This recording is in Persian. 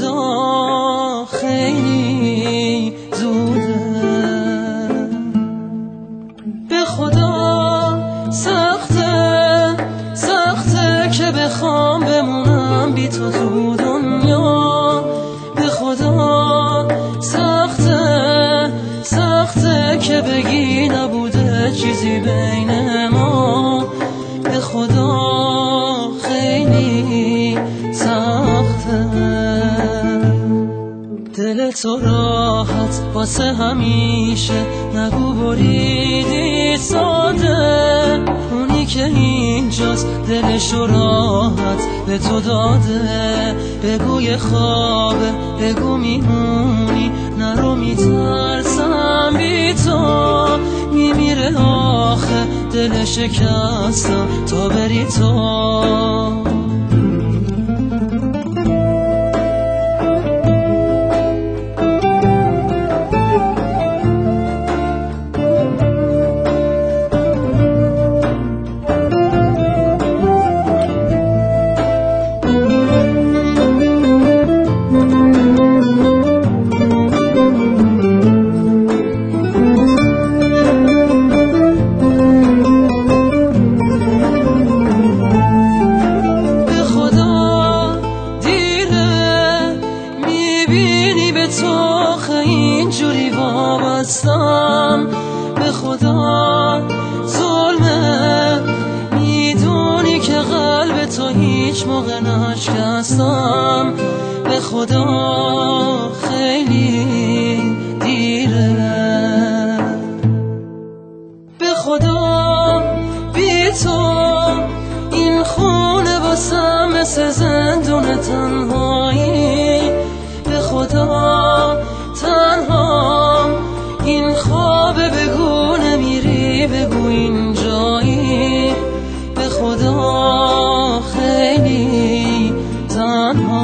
خدا خیلی زوده، به خدا سخته که بخوام بمونم بی تو تو دنیا. به خدا سخته که بگی نبوده چیزی بین ما. به خدا خیلی سخته، دل تو راحت واسه همیشه نگو بریدی ساده. اونی که اینجاست دلشو راحت به تو داده. بگو یه خوابه، بگو میمونی، نرو میترسم بی تو. میمیره آخه دل شکستم تا بری تو. اینجوری وابستم به خدا ظلمه. میدونی که قلب تو هیچ موقع نشکستم. به خدا خیلی دیره، به خدا بی تو این خونه واسم مثل زندون تنهایی. به خدا تنهام این خواب، بگو نمیری، بگو اینجایی. به خدا خیلی تنها.